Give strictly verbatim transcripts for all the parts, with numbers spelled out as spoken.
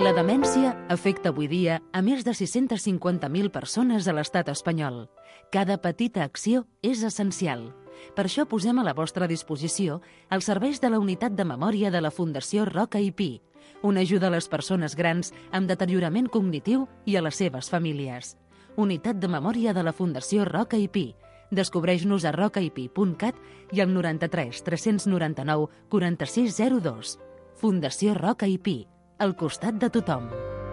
La demència afecta avui dia a més de sis-centes cinquanta mil persones a l'estat espanyol. Cada petita acció és essencial. Per això posem a la vostra disposició els serveis de la Unitat de Memòria de la Fundació Roca i Pi, una ajuda a les persones grans amb deteriorament cognitiu i a les seves famílies. Unitat de Memòria de la Fundació Roca i Pi. Descobreix-nos a rocaipi punt cat i al noranta-tres tres-cents noranta-nou quaranta-sis zero dos. Fundació Roca i Pi, al costat de tothom.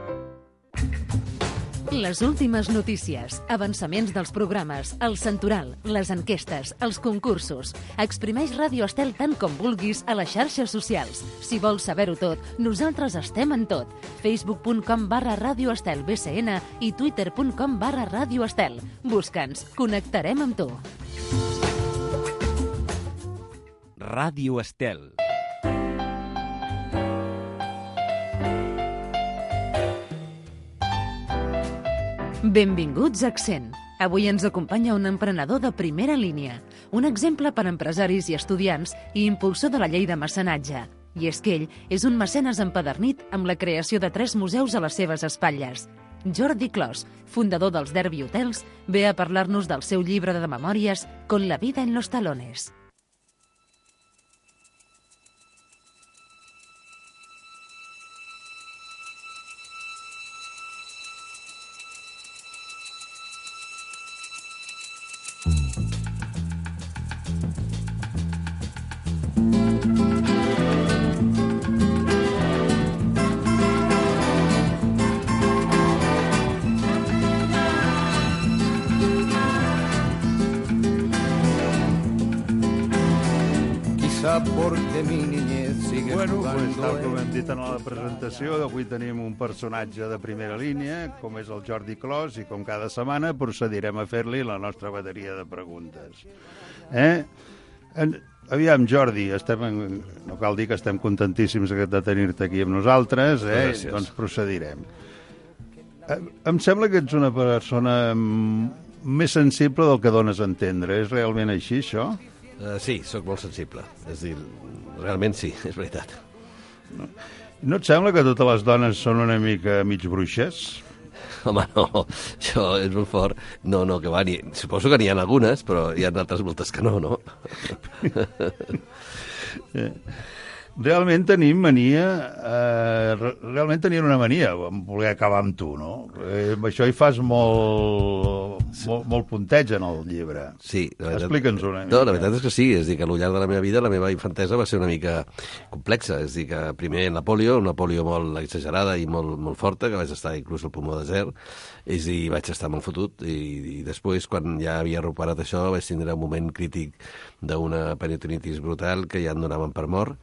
Les últimes notícies, avançaments dels programes, el santoral, les enquestes, els concursos. Exprimeix Ràdio Estel tant com vulguis a les xarxes socials. Si vols saber-ho tot, nosaltres estem en tot. facebook punt com barra Ràdio Estel B C N i twitter punt com barra Ràdio Estel. Busca'ns, connectarem amb tu. Ràdio Estel. Benvinguts a Accent. Avui ens acompanya un emprenedor de primera línia, un exemple per a empresaris i estudiants i impulsor de la llei de mecenatge. I és que ell és un mecenes empadernit amb la creació de tres museus a les seves espatlles. Jordi Clos, fundador dels Derby Hotels, ve a parlar-nos del seu llibre de memòries Con la vida en los talones. Porque mi niñez sigue bueno, jugando pues, tal com en... hem dit en la presentació, avui tenim un personatge de primera línia, com és el Jordi Clos, i com cada setmana procedirem a fer-li la nostra bateria de preguntes. Eh? En... Aviam, Jordi, estem en... no cal dir que estem contentíssims de tenir-te aquí amb nosaltres, eh? Gràcies. Doncs procedirem. Em sembla que ets una persona més sensible del que dones a entendre. És realment així, això? Uh, sí, sóc molt sensible. És a dir, realment sí, és veritat. No, no et sembla que totes les dones són una mica mig bruixes? Home, no, això és molt fort. No, no, que va, ni... suposo que n'hi ha algunes, però hi ha altres moltes que no, no? Realment tenim mania, eh, realment tenien una mania, voler acabar amb tu, no? Eh, això hi fas molt, molt, molt punteig en el llibre. Sí. Explica'ns una mica. No, la veritat és que sí, és dir, que al llarg de la meva vida, la meva infantesa va ser una mica complexa, és dir, que primer la pòlio, una pòlio molt exagerada i molt, molt forta, que vaig estar inclús al pulmó desert, és dir, vaig estar molt fotut, i, i després, quan ja havia recuperat això, vaig tindre un moment crític d'una peritonitis brutal que ja em donaven per mort,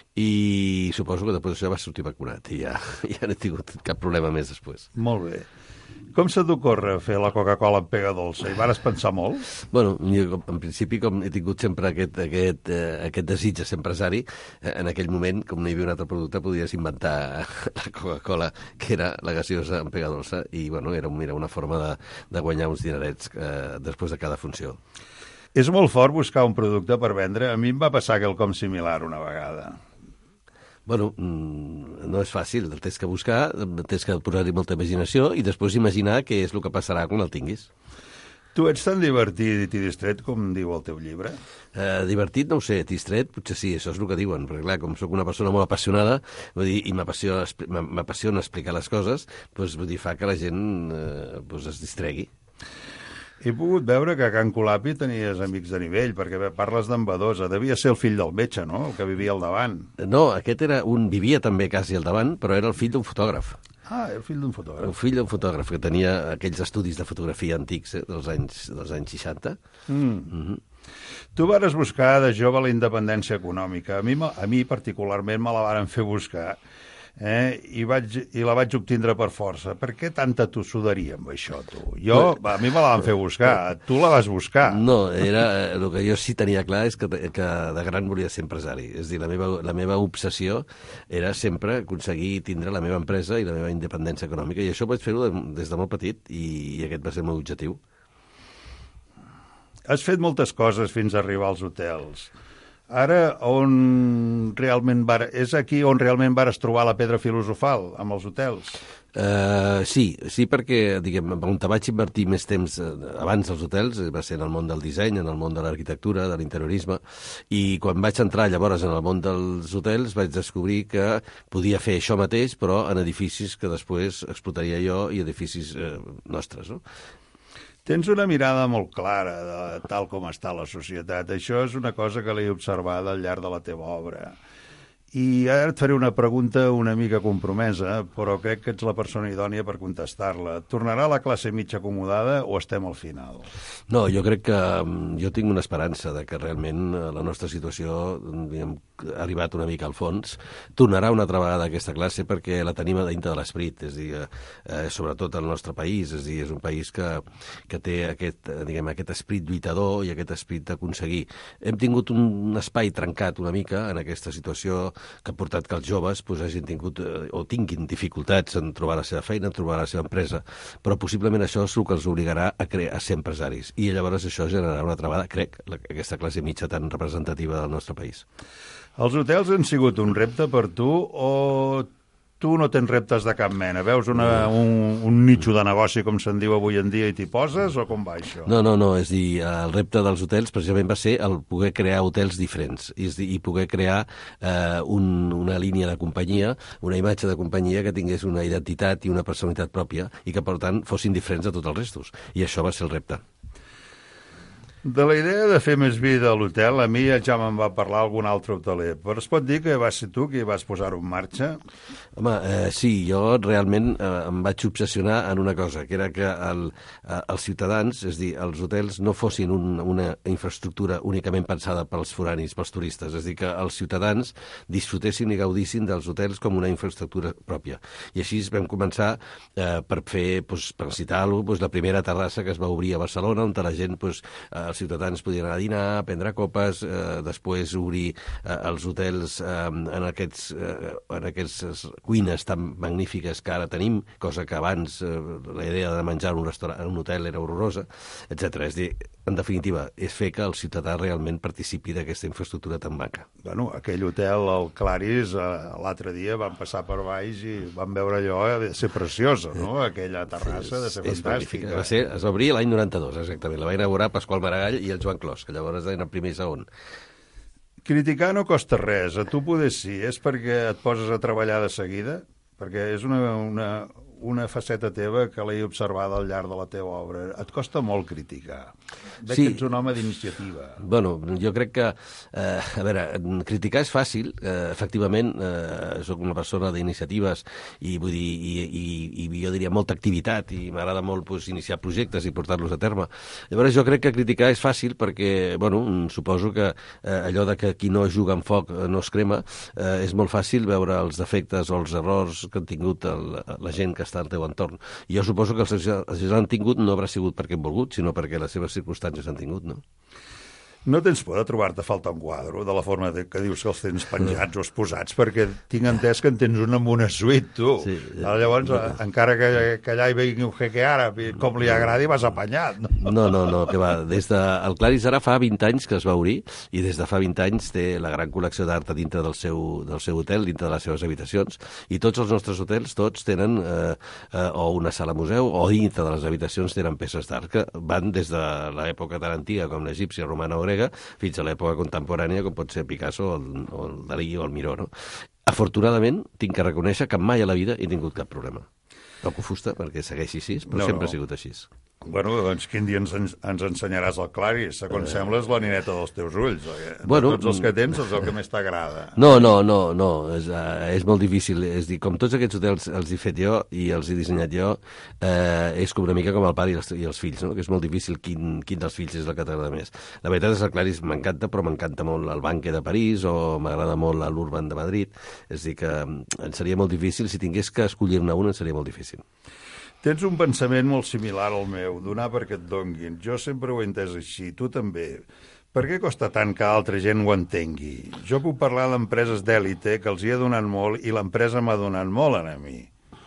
i suposo que després d'això va sortir vacunat i ja, ja no he tingut cap problema més després. Molt bé. Com se t'ocorre fer la Coca-Cola amb pega dolça? Hi vares pensar molt? Bueno, jo, en principi, com he tingut sempre aquest, aquest, eh, aquest desig de ser empresari, eh, en aquell moment, com no hi havia un altre producte, podies inventar la Coca-Cola, que era la gaseosa amb pega dolça, i bueno, era, era una forma de, de guanyar uns dinerets eh, després de cada funció. És molt fort buscar un producte per vendre. A mi em va passar quelcom similar una vegada. Bueno, no és fàcil. El tens que buscar, tens que posar-hi molta imaginació i després imaginar què és el que passarà quan el tinguis. Tu ets tan divertit i distret com diu el teu llibre? Eh, divertit, no ho sé, distret, potser sí, això és el que diuen, perquè clar, com sóc una persona molt apassionada, vull dir, i m'apassiona, m'apassiona explicar les coses, doncs, vull dir, fa que la gent eh, doncs es distregui. He pogut veure que a Can Colapi tenies amics de nivell, perquè parles d'en Badosa. Devia ser el fill del metge, no?, el que vivia al davant. No, aquest era un, vivia també quasi al davant, però era el fill d'un fotògraf. Ah, el fill d'un fotògraf. El fill d'un fotògraf, que tenia aquells estudis de fotografia antics, eh, dels anys, dels anys seixanta. Mm. Mm-hmm. Tu vares buscar de jove la independència econòmica. A mi, a mi particularment, me la varen fer buscar. Eh? I, vaig, i la vaig obtindre per força. Per què tanta tossuderia amb això, tu? Jo, a mi me la van fer buscar, tu la vas buscar. No, era, el que jo sí tenia clar és que, que de gran volia ser empresari. És a dir, la meva, la meva obsessió era sempre aconseguir tindre la meva empresa i la meva independència econòmica, i això vaig fer-ho des de molt petit, i, i aquest va ser el meu objectiu. Has fet moltes coses fins a arribar als hotels. Ara, on realment va... és aquí on realment vares trobar la pedra filosofal, amb els hotels? Uh, sí, sí, perquè, diguem, on vaig invertir més temps uh, abans dels hotels va ser en el món del disseny, en el món de l'arquitectura, de l'interiorisme, i quan vaig entrar llavors en el món dels hotels vaig descobrir que podia fer això mateix, però en edificis que després explotaria jo i edificis uh, nostres, no? Tens una mirada molt clara de tal com està la societat. Això és una cosa que l'he observat al llarg de la teva obra. I ara et faré una pregunta una mica compromesa, però crec que ets la persona idònia per contestar-la. Tornarà la classe mitja acomodada o estem al final? No, jo crec que jo tinc una esperança de que realment la nostra situació, diguem, ha arribat una mica al fons. Tornarà una altra vegada aquesta classe perquè la tenim a dintre de l'esperit, és a dir, eh, sobretot el nostre país, és a dir, és un país que, que té aquest, diguem, aquest esperit lluitador i aquest esperit d'aconseguir. Hem tingut un espai trencat una mica en aquesta situació que ha portat que els joves pues, hagin tingut eh, o tinguin dificultats en trobar la seva feina, en trobar la seva empresa, però possiblement això és el que els obligarà a, crear, a ser empresaris. I llavors això generarà una altra vegada, crec, la, aquesta classe mitja tan representativa del nostre país. Els hotels han sigut un repte per tu o tu no tens reptes de cap mena? Veus una, un, un nicho de negoci, com se'n diu avui en dia, i t'hi poses, o com va això? No, no, no, és dir, el repte dels hotels precisament va ser el poder crear hotels diferents, és dir, i poder crear eh, un, una línia de companyia, una imatge de companyia que tingués una identitat i una personalitat pròpia i que, per tant, fossin diferents de tots els restos. I això va ser el repte. De la idea de fer més vida a l'hotel, a mi ja me'n va parlar algun altre hoteler, però es pot dir que vas ser tu qui vas posar-ho en marxa? Home, eh, sí, jo realment eh, em vaig obsessionar en una cosa, que era que el, eh, els ciutadans, és dir, els hotels no fossin un, una infraestructura únicament pensada pels foranis, pels turistes, és dir, que els ciutadans disfrutessin i gaudissin dels hotels com una infraestructura pròpia. I així vam començar eh, per fer, doncs, per citar-ho, doncs, la primera terrassa que es va obrir a Barcelona, on la gent, doncs, eh, els ciutadans podien anar a dinar, a prendre copes, eh, després obrir eh, els hotels eh, en, aquests, eh, en aquestes cuines tan magnífiques que ara tenim, cosa que abans eh, la idea de menjar en un restaurant, en un hotel era horrorosa, etcètera. És dir, en definitiva, és fer que el ciutadà realment participi d'aquesta infraestructura tan maca. Bueno, aquell hotel, el Claris, eh, l'altre dia vam passar per baix i vam veure allò de ser preciosa, no? Aquella terrassa de ser és, fantàstica. És va ser, es va obrir l'any noranta-dos, exactament. La va inaugurar Pasqual Maragall i el Joan Clos, que llavors eren el primer i segon. Criticar no costa res, a tu poder sí. És perquè et poses a treballar de seguida? Perquè és una, una, una faceta teva que l'he observada al llarg de la teva obra. Et costa molt criticar. Veig sí. que ets un home d'iniciativa. Bueno, jo crec que, eh, a veure, criticar és fàcil. Eh, efectivament, eh, soc una persona d'iniciatives i, vull dir, i, i, i jo diria molta activitat i m'agrada molt pues, iniciar projectes i portar-los a terme. Llavors jo crec que criticar és fàcil perquè, bueno, suposo que eh, allò de que qui no juga amb foc no es crema, eh, és molt fàcil veure els defectes o els errors que han tingut el, la gent que està al teu entorn. I jo suposo que els que han tingut no haurà sigut perquè han volgut, sinó perquè les seves circumstàncies han tingut, no? No tens por de trobar-te a faltar un quadre, de la forma de, que dius que els tens penjats o exposats, perquè tinc entès que en tens una amb una suite, tu. Sí, ja. Llavors, no. encara que, que allà hi vingui un jeque àrab, com li agradi, vas apanyat. No, no, no, no que va. Des de... El Claris ara fa vint anys que es va obrir i des de fa vint anys té la gran col·lecció d'art dintre del seu, del seu hotel, dintre de les seves habitacions, i tots els nostres hotels, tots tenen eh, eh, o una sala museu o dintre de les habitacions tenen peces d'art que van des de l'època tan antiga com l'egípcia, romana o grega, fins a l'època contemporània, com pot ser Picasso o el, o el Dalí o el Miró, no? Afortunadament, tinc que reconèixer que mai a la vida he tingut cap problema. Toco fusta perquè segueixi així, però no, sempre no. ha sigut així. Bueno, doncs quin dia ens, ens ensenyaràs el Claris? Segons eh... sembla és la nineta dels teus ulls. Bueno, de tots els que tens és el que més t'agrada. No, no, no, no. És, uh, és molt difícil. És dir, com tots aquests hotels els he fet jo i els he dissenyat jo, eh, és com una mica com el pare i els, i els fills, no? Que és molt difícil quin, quin dels fills és el que t'agrada més. La veritat és que el Claris m'encanta, però m'encanta molt el Banque de París o m'agrada molt l'Urban de Madrid. És dir, que em seria molt difícil, si tingués que escollir-ne un, em seria molt difícil. Tens un pensament molt similar al meu, donar perquè et donguin. Jo sempre ho he entès així, tu també. Per què costa tant que altra gent ho entengui? Jo puc parlar d'empreses d'èlite que els hi he donat molt i l'empresa m'ha donat molt a mi.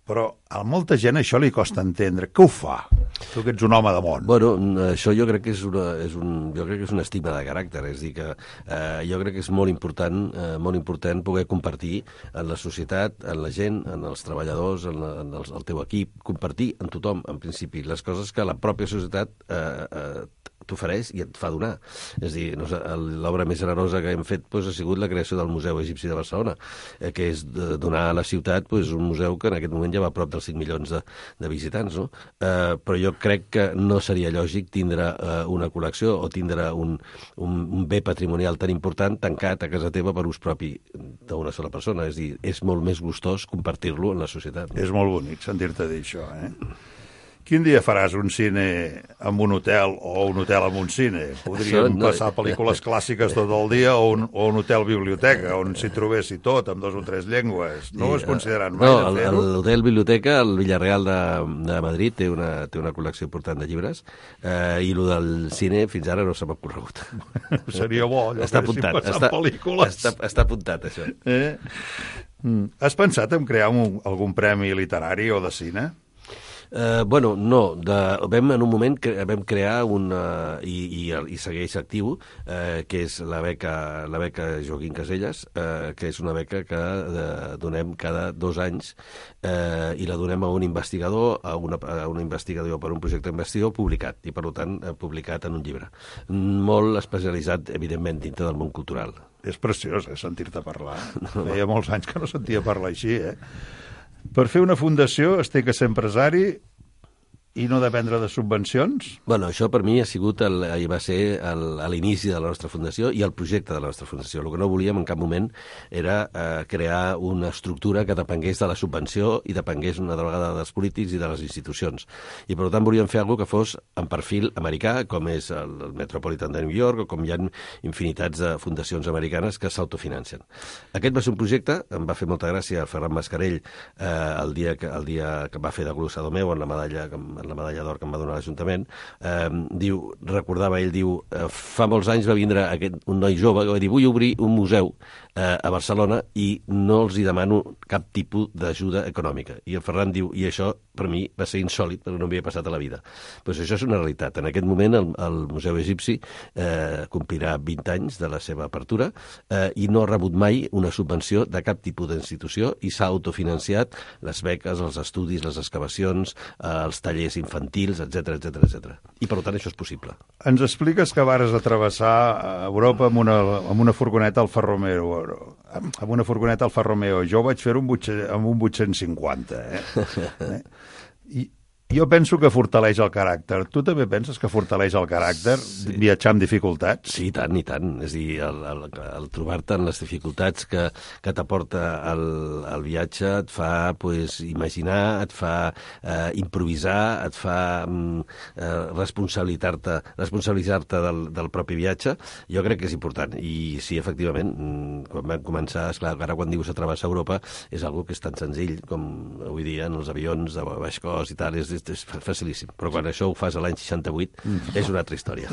Però a molta gent això li costa entendre. Què ho fa? Tu que ets un home de món. Bueno, això jo crec que és, una, és, un, jo crec que és un estigma de caràcter, és dir que eh, jo crec que és molt important, eh, molt important poder compartir en la societat, en la gent, en els treballadors, en, la, en els, el teu equip, compartir en tothom, en principi, les coses que la pròpia societat eh, eh, t'ofereix i et fa donar. És a dir, no sé, l'obra més generosa que hem fet doncs, ha sigut la creació del Museu Egipci de Barcelona, eh, que és de donar a la ciutat doncs, un museu que en aquest moment ja va a prop dels cinc milions de, de visitants. No? Eh, però jo crec que no seria lògic tindre eh, una col·lecció o tindre un, un, un bé patrimonial tan important tancat a casa teva per ús propi d'una sola persona. És a dir, és molt més gustós compartir-lo en la societat. No? És molt bonic sentir-te dir això, eh? Quin dia faràs un cine amb un hotel o un hotel amb un cine? Podríem no... passar pel·lícules clàssiques tot el dia o un, o un hotel-biblioteca on s'hi trobessi tot, amb dos o tres llengües. No ho has considerat mai no, de fer-ho? L'hotel-biblioteca, el Villarreal de, de Madrid, té una, té una col·lecció important de llibres eh, i el del cine fins ara no se m'ha corregut. Seria bo, allò està que apuntat, passant està, pel·lícules. Està, està apuntat, això. Eh? Mm. Has pensat en crear un, algun premi literari o de cine? Uh, bueno, no. De, vam, en un moment cre vam crear una, i, i, i segueix actiu, uh, que és la beca, la beca Joaquín Caselles, uh, que és una beca que de, donem cada dos anys uh, i la donem a un investigador, a, una, a un investigador per un projecte d'investigació publicat, i per tant publicat en un llibre. Molt especialitzat, evidentment, dintre del món cultural. És preciós, eh, sentir-te parlar. No. Feia molts anys que no sentia parlar així, eh? Per fer una fundació es té que ser empresari i no dependre de subvencions? Bueno, això per mi ha sigut el, va ser el, a l'inici de la nostra fundació i el projecte de la nostra fundació. El que no volíem en cap moment era eh, crear una estructura que depengués de la subvenció i depengués una vegada dels polítics i de les institucions. I per tant volíem fer alguna que fos en perfil americà, com és el, el Metropolitan de New York, o com hi ha infinitats de fundacions americanes que s'autofinancen. Aquest va ser un projecte, em va fer molta gràcia a Ferran Mascarell eh, el, dia que, el dia que va fer de glossador meu en la medalla que la medalla d'or que em va donar l'Ajuntament, eh, diu, recordava ell, diu, eh, fa molts anys va vindre aquest, un noi jove que va dir, vull obrir un museu eh, a Barcelona i no els hi demano cap tipus d'ajuda econòmica. I el Ferran diu, i això per mi va ser insòlit, perquè no m'havia passat a la vida. Pues això és una realitat. En aquest moment el, el Museu Egipci eh, complirà vint anys de la seva apertura eh, i no ha rebut mai una subvenció de cap tipus d'institució i s'ha autofinanciat les beques, els estudis, les excavacions, eh, els tallers infantils, etcètera, etcètera, etcètera. I per tant això és possible. Ens expliques que vares a travessar Europa amb una, amb una furgoneta Alfa Romeo, amb una furgoneta Alfa Romeo. Jo vaig fer-ho amb un vuit-cents cinquanta, eh? I jo penso que fortaleix el caràcter. Tu també penses que fortaleix el caràcter sí. viatjar amb dificultats? Sí, i tant, i tant. És a dir, el, el, el trobar-te en les dificultats que, que t'aporta el, el viatge et fa pues, imaginar, et fa eh, improvisar, et fa eh, responsabilitzar-te responsabilitzar-te del, del propi viatge. Jo crec que és important. I sí, efectivament, quan vam començar, esclar, ara quan dius a travessar Europa, és algo que és tan senzill com avui dia en els avions de baix cost i tal, és és facilíssim, però quan això ho fas a l'any seixanta-vuit és una altra història.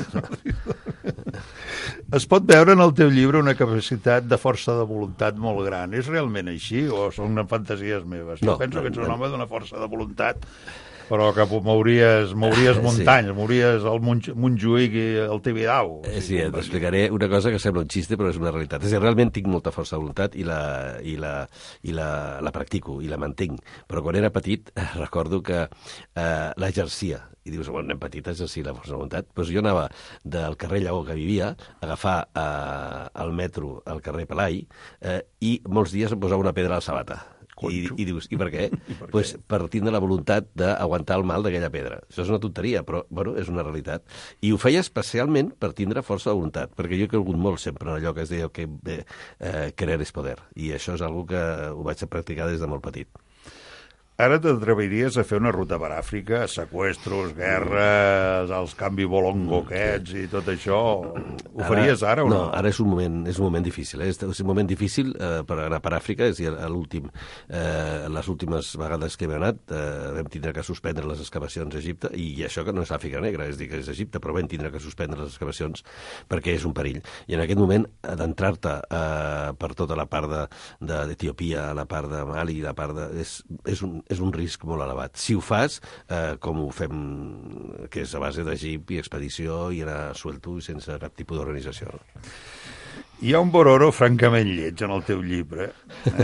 Es pot veure en el teu llibre una capacitat de força de voluntat molt gran. És realment així o són fantasies meves? No, jo penso no, que ets un no. home d'una força de voluntat, però que mouries, mouries muntanyes, sí. mouries el Montjuïc i el Tibidabo. Eh, sí, t'explicaré una cosa que sembla un xiste, però és una realitat. És a dir, realment tinc molta força de voluntat i la, i la, i la, la practico i la mantinc. Però quan era petit recordo que eh, l'exercia. I dius, bueno, nen petit, exercir la força de voluntat. Doncs jo anava del carrer Lleó que vivia a agafar eh, el metro al carrer Pelai eh, i molts dies em posava una pedra a la sabata. I, i dius, i per què? I per, pues què? Per tindre la voluntat d'aguantar el mal d'aquella pedra. Això és una tonteria, però bueno, és una realitat. I ho feia especialment per tindre força de voluntat, perquè jo he cregut molt sempre en allò que es deia que eh, querer és poder. I això és una que ho vaig practicar des de molt petit. Ara t'atreviries a fer una ruta per Àfrica, seqüestros, guerres, els canvi bolongo aquests i tot això? Ho faries ara o no? No, ara és un moment, és un moment difícil. Eh? És un moment difícil eh, per anar per Àfrica. És a dir, a l'últim, eh, les últimes vegades que hem anat eh, vam tindre que suspendre les excavacions a Egipte, i això que no és Àfrica Negra, és dir, que és Egipte, però vam tindre que suspendre les excavacions perquè és un perill. I en aquest moment, d'entrar-te eh, per tota la part d'Etiòpia, de, la part de Mali, la part de... És, és un és un risc molt elevat. Si ho fas, eh, com ho fem, que és a base de jeep i expedició i anar suelto i sense cap tipus d'organització. Hi ha un bororo francament lleig en el teu llibre. Eh?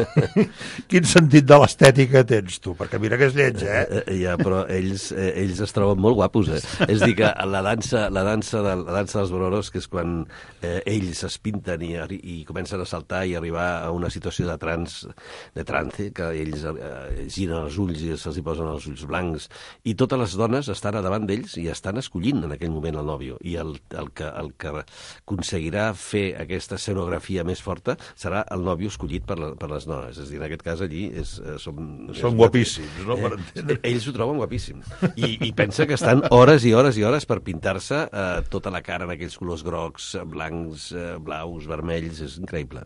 Quin sentit de l'estètica tens tu? Perquè mira que és lleig, eh? eh ja, però ells, eh, ells es troben molt guapos, eh? És a dir, que la dansa, la dansa, de, la dansa dels bororos, que és quan eh, ells es pinten i, i comencen a saltar i arribar a una situació de trans, de trance, que ells eh, giren els ulls i se'ls hi posen els ulls blancs, i totes les dones estan a davant d'ells i estan escollint en aquell moment el nòvio, i el, el, que, el que aconseguirà fer aquesta escenografia més forta serà el nòvio escollit per, la, per les dones. És a dir, en aquest cas allí és, són... Són guapíssims, no? Per eh, ells ho troben guapíssim. I, I pensa que estan hores i hores i hores per pintar-se eh, tota la cara en aquells colors grocs, blancs, eh, blaus, vermells. És increïble.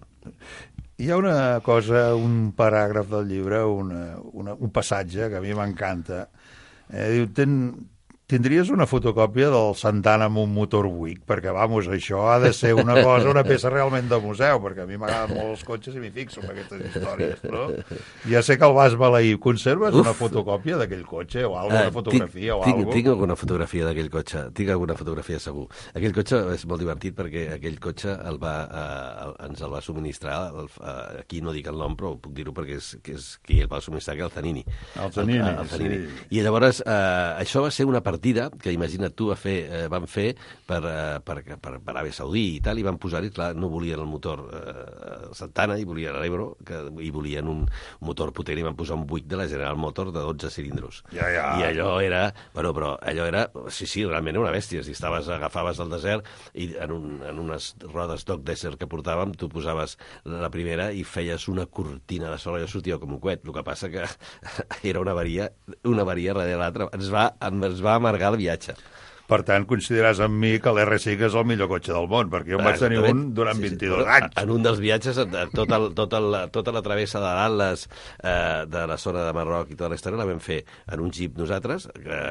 Hi ha una cosa, un paràgraf del llibre, una, una, un passatge que a mi m'encanta. Eh, diu, ten... Tindries una fotocòpia del Santana amb un motor Buick, perquè, vamos, això ha de ser una cosa, una peça realment de museu, perquè a mi m'agraden molt els cotxes i m'hi fixo en aquestes històries, no? Ja sé que el vas maleir. Conserves Uf. una fotocòpia d'aquell cotxe o alguna uh, fotografia tinc, o alguna tinc, tinc alguna fotografia d'aquell cotxe, tinc alguna fotografia segur. Aquell cotxe és molt divertit perquè aquell cotxe el va, uh, ens el va subministrar, el, uh, aquí no dic el nom, però puc dir-ho perquè és, que és qui el va subministrar, que el Zanini. El Zanini, el, el Zanini. Sí. I llavors, uh, això va ser una partida que imagina't tu a fer, eh, van fer per, eh, per, per, per Aràbia Saudí i tal, i van posar-hi, clar, no volien el motor eh, Santana, i volien l'Ebro, que, i volien un motor potent, i van posar un Buick de la General Motors de dotze cilindros. Ja, ja. I allò era, bueno, però allò era, sí, sí, realment era una bèstia. Si estaves, agafaves el desert i en, un, en unes rodes Dog Desert que portàvem, tu posaves la primera i feies una cortina de sol, allò sortia com un coet. El que passa que era una avaria, una avaria darrere l'altra. Ens va, ens va amargar el viatge. Per tant, consideràs amb mi que l'R cinc és el millor cotxe del món, perquè jo en vaig tenir un durant sí, sí, vint-i-dos sí, anys. En un dels viatges, tot el, tot el, tota la travessa de l'Atles, eh, de la zona de Marroc i tota la història, la vam fer en un jeep nosaltres, eh,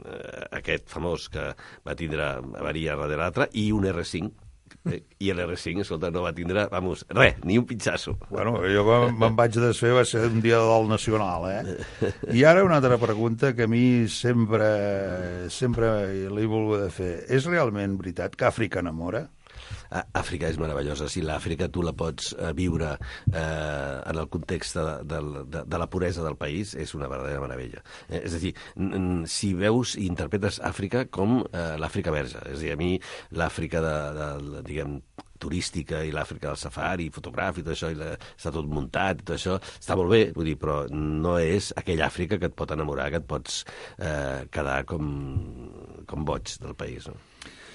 aquest famós que va tindre avaria darrere l'altre, i un R cinc. I l'R cinc, escolta, no va tindre, vamos, res, ni un pitxasso. Bueno, jo me'n vaig desfer, va ser un dia de dol nacional, eh? I ara una altra pregunta que a mi sempre, sempre l'he volgut fer. És realment veritat que Àfrica enamora? Àfrica és meravellosa. Si l'Àfrica tu la pots eh, viure eh, en el context de, de, de, de la puresa del país, és una verdadera meravella. Eh, és a dir, si veus i interpretes Àfrica com eh, l'Àfrica verge, és a dir, a mi l'Àfrica de, de, diguem, turística i l'Àfrica del safari, fotogràfic i tot això, i la, està tot muntat i tot això, està molt bé, vull dir, però no és aquella Àfrica que et pot enamorar, que et pots eh, quedar com, com boig del país, no?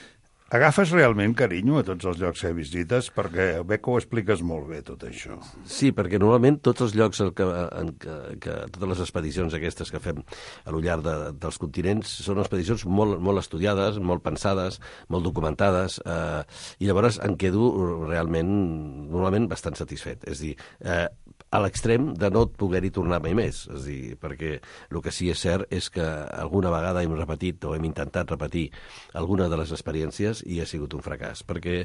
Agafes realment carinyo a tots els llocs que visites? Perquè veig que ho expliques molt bé, tot això. Sí, perquè normalment tots els llocs en què, en què, que totes les expedicions aquestes que fem a lo llarg de, dels continents són expedicions molt, molt estudiades, molt pensades, molt documentades, eh, i llavors em quedo realment, normalment, bastant satisfet. És a dir, eh, a l'extrem de no poder-hi tornar mai més. És a dir, perquè el que sí és cert és que alguna vegada hem repetit o hem intentat repetir alguna de les experiències i ha sigut un fracàs, perquè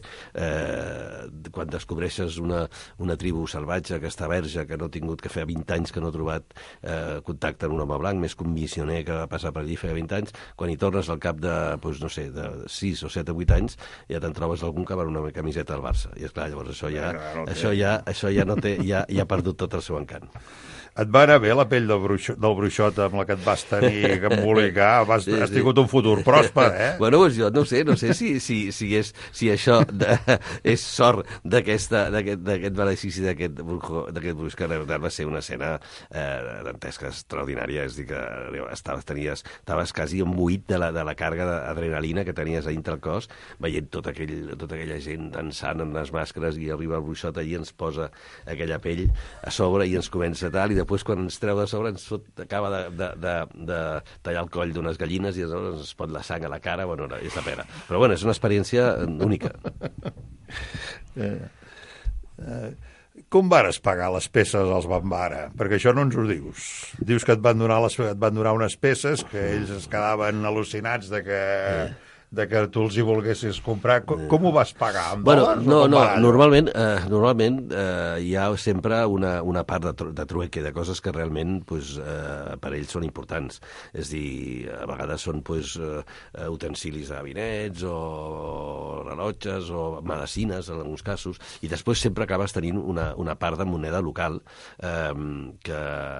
eh, quan descobreixes una, una tribu salvatge que està verge, que no ha tingut, que fa vint anys que no ha trobat eh, contacte amb un home blanc, més que un missioner que va passar per allí fa vint anys, quan hi tornes al cap de, doncs, no sé, de sis o set o vuit anys, ja te'n trobes algun que va amb una camiseta del Barça. I esclar, llavors això ja, no, no això ja, això ja no té, ja, ja ha perdut tot el seu encant. Et va anar bé la pell del, bruixot, del bruixot amb la que et vas tenir que embolicar? Vas, sí, has tingut un futur pròsper, eh? Bueno, doncs jo no sé, no sé si, si, si, és, si això de, és sort d'aquest benefici d'aquest bruix que va ser una escena eh, dantesca, extraordinària, és a dir, que estaves, tenies, estaves quasi embuït de la, de la càrrega d'adrenalina que tenies a dintre el cos, veient tot aquell, tota aquella gent dansant amb les màscares, i arriba el bruixot allí, ens posa aquella pell a sobre i ens comença tal, i després quan ens treu de sobre ens fot, acaba de, de, de, de tallar el coll d'unes gallines i llavors ens pot la sang a la cara, bueno, és la pena. Però bueno, és una experiència única. Eh, eh, com vares pagar les peces als Bambara? Perquè això no ens ho dius. Dius que et van donar, les, et van donar unes peces que ells es quedaven al·lucinats de que... Eh. de que tu els hi volguessis comprar. Com, com ho vas pagar? Amb Bueno, dòlars? no, o com no, va allò? normalment, eh, normalment eh, hi ha sempre una, una part de, tru de trueque, de coses que realment pues, eh, per ells són importants. És dir, a vegades són pues, eh, utensilis de gabinets o rellotges o medicines, en alguns casos, i després sempre acabes tenint una, una part de moneda local eh, que,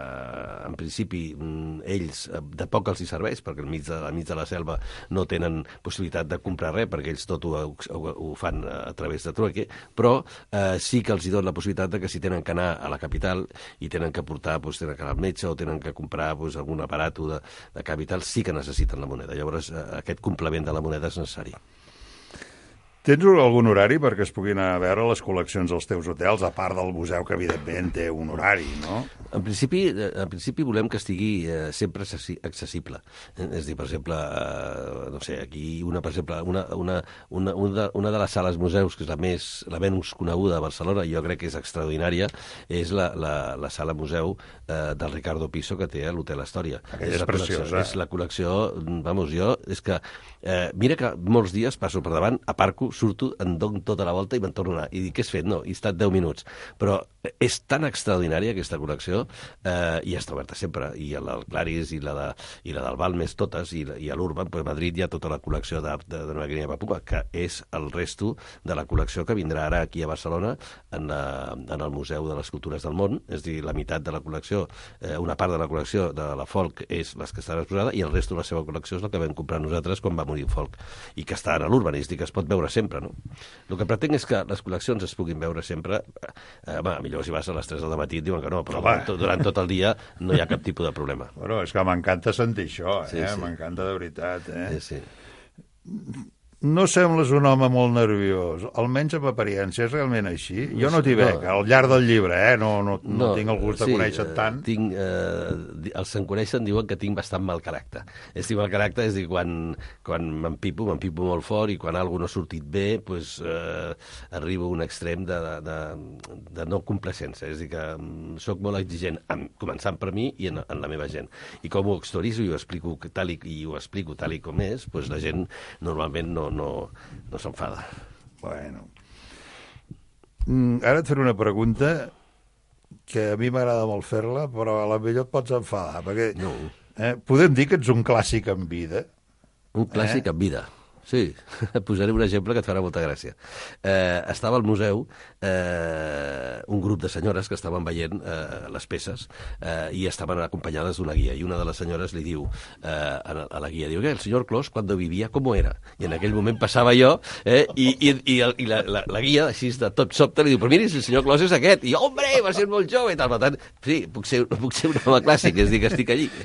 en principi, ells de poc els hi serveix, perquè al mig de, al mig de la selva no tenen possibilitat de comprar res, perquè ells tot ho, ho, ho fan a través de trueque, però eh, sí que els hi dona la possibilitat de que si tenen que anar a la capital i tenen que portar, doncs, tenen que anar al metge o tenen que comprar doncs, algun aparat de, de capital, sí que necessiten la moneda. Llavors, eh, aquest complement de la moneda és necessari. Tens algun horari perquè es puguin anar a veure les col·leccions als teus hotels, a part del museu, que evidentment té un horari, no? En principi, en principi volem que estigui eh, sempre accessible. És dir, per exemple, eh, no sé, aquí una, per exemple, una, una, una, una, una de les sales museus, que és la més, la menys coneguda de Barcelona, i jo crec que és extraordinària, és la, la, la sala museu eh, del Ricardo Piso que té a l'Hotel Astòria. És, és preciosa. És la col·lecció, vamos, jo, és que, eh, mira que molts dies passo per davant, aparco, surto, em dono tota la volta i me'n torno a anar. I dic, què has fet? No, he estat deu minuts. Però és tan extraordinària aquesta col·lecció eh, i està oberta sempre. I a la Claris i la, de, i la del Balmes, totes, i, i a l'Urban, pues, a Madrid hi ha tota la col·lecció d'art de, de Nova Guinea Papua, que és el resto de la col·lecció que vindrà ara aquí a Barcelona en, la, en el Museu de les Cultures del Món. És a dir, la meitat de la col·lecció, eh, una part de la col·lecció de la Folk és les que estan exposada i el resto de la seva col·lecció és la que vam comprar nosaltres quan va morir Folk i que està a l'Urban, és a dir, que es pot veure sempre, no? El que pretenc és que les col·leccions es puguin veure sempre. Eh, home, millor si vas a les tres del matí et diuen que no, però durant, durant tot el dia no hi ha cap tipus de problema. Bueno, és que m'encanta sentir això, eh? Sí, sí. M'encanta de veritat, eh? Sí, sí. No sembles un home molt nerviós, almenys amb apariència, és realment així? Jo no t'hi veig, no. Al llarg del llibre, eh? No, no, no, no tinc el gust de sí, conèixer tant. Tinc, eh, els que em coneixen diuen que tinc bastant mal caràcter. És dir, mal caràcter és dir, quan, quan m'empipo, m'empipo molt fort i quan alguna no ha sortit bé, pues, eh, arribo a un extrem de, de, de no complacència. És dir, que sóc molt exigent, amb, començant per mi i en, en la meva gent. I com ho exteriorizo i ho explico tal i, i ho explico tal i com és, pues, la gent normalment no no, no s'enfada. Bueno. Mm, ara et faré una pregunta que a mi m'agrada molt fer-la, però a la millor et pots enfadar, perquè no. eh, podem dir que ets un clàssic en vida. Un clàssic eh? en vida. Sí, posaré un exemple que et farà molta gràcia. Eh, estava al museu eh, un grup de senyores que estaven veient eh, les peces eh, i estaven acompanyades d'una guia, i una de les senyores li diu eh, a, a la guia, diu, el senyor Clos, quan vivia, com era? I en aquell moment passava jo, eh, i, i, i, el, i la, la, la guia, així de tot sobte, li diu, però miri, el senyor Clos és aquest, i hombre, va ser molt jove, i tal, per tant, sí, puc ser, puc ser un home clàssic, és dir, que estic allí.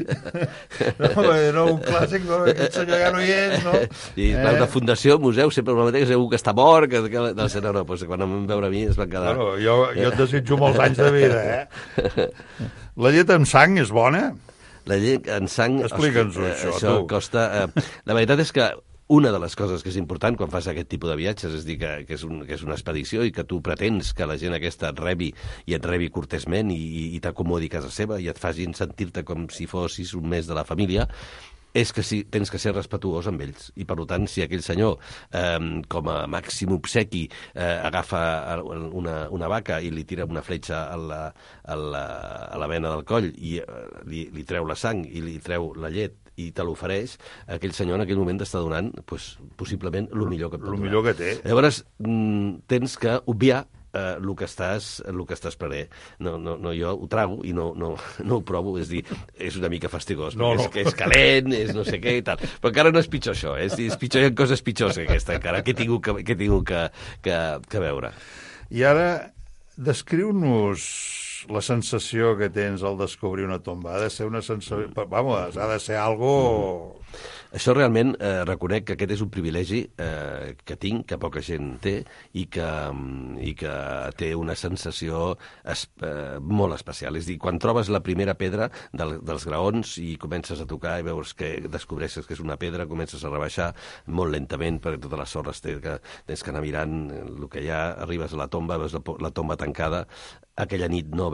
No, no un clàssic, no, aquest senyor ja no hi és, no? I, eh? Una fundació, un museu, sempre el mateix, segur que està mort, que, que, no, no, no, pues, quan em vam veure a mi es van quedar... Bueno, jo, jo et desitjo molts anys de vida, eh? La llet amb sang és bona? La llet amb sang... Explica'ns-ho, això, això tu. Costa... Eh, la veritat és que una de les coses que és important quan fas aquest tipus de viatges és dir que, que, és un, que és una expedició i que tu pretens que la gent aquesta et rebi i et rebi cortésment i, i, i t'acomodi a casa seva i et facin sentir-te com si fossis un mes de la família, és que sí, tens que ser respetuós amb ells. I, per tant, si aquell senyor, eh, com a màxim obsequi, eh, agafa una, una vaca i li tira una fletxa a la, a la, a la vena del coll i eh, li, li treu la sang i li treu la llet i te l'ofereix, aquell senyor en aquell moment t'està donant, pues, possiblement, el millor que et pot donar. El millor que té. Llavors, tens que obviar el uh, que estàs, el que estàs prenent. No, no, no, jo ho trago i no, no, no ho provo, és dir, és una mica fastigós, no, no. És que és calent, és no sé què i tal. Però encara no és pitjor això, eh? És, és pitjor, hi ha coses pitjors que aquesta, encara, que he tingut que, que, tingut que, que, que veure. I ara, descriu-nos la sensació que tens al descobrir una tomba. Ha de ser una sensació... Vamos, ha de ser algo... Mm. Això realment eh, reconec que aquest és un privilegi eh, que tinc, que poca gent té, i que, i que té una sensació es, eh, molt especial. És a dir, quan trobes la primera pedra del, dels graons i comences a tocar i veus que descobreixes que és una pedra, comences a rebaixar molt lentament, perquè totes les sorres tens que, tens que anar mirant el que hi ha, arribes a la tomba, veus la, la tomba tancada, aquella nit no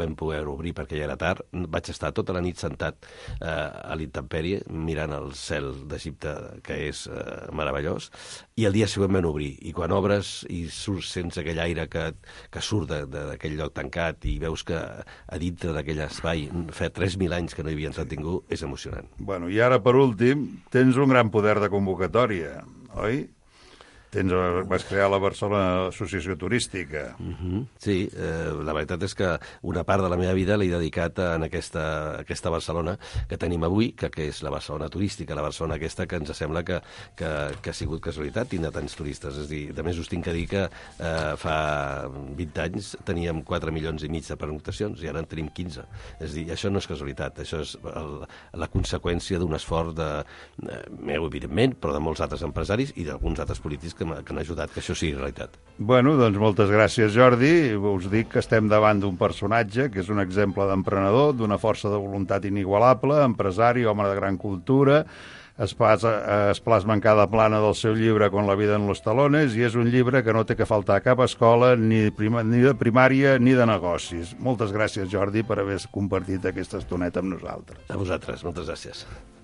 vam poder obrir perquè ja era tard, vaig estar tota la nit sentat eh, a l'intempèrie mirant el cel d'Egipte, que és eh, meravellós, i el dia següent vam obrir. I quan obres i surts sense aquell aire que, que surt d'aquell lloc tancat i veus que a dintre d'aquell espai fa tres mil anys que no hi havia entrat ningú, és emocionant. Bueno, i ara, per últim, tens un gran poder de convocatòria, oi? Tens, vas crear la Barcelona Associació Turística. Uh-huh. Sí, eh, la veritat és que una part de la meva vida l'he dedicat en aquesta, aquesta Barcelona que tenim avui, que, que és la Barcelona turística, la Barcelona aquesta que ens sembla que, que, que ha sigut casualitat tindre tants turistes. És a dir, de més us tinc que dir que eh, fa vint anys teníem quatre milions i mig de pernoctacions i ara en tenim quinze. És a dir, això no és casualitat, això és el, la conseqüència d'un esforç de, eh, meu, evidentment, però de molts altres empresaris i d'alguns altres polítics que que han ajudat que això sigui realitat. Bueno, doncs moltes gràcies, Jordi. Us dic que estem davant d'un personatge que és un exemple d'emprenedor, d'una força de voluntat inigualable, empresari, home de gran cultura, es, passa, es plasma en cada plana del seu llibre Con la vida en los talones, i és un llibre que no té que faltar a cap escola, ni, prima, ni de primària ni de negocis. Moltes gràcies, Jordi, per haver compartit aquesta estoneta amb nosaltres. A vosaltres, moltes gràcies.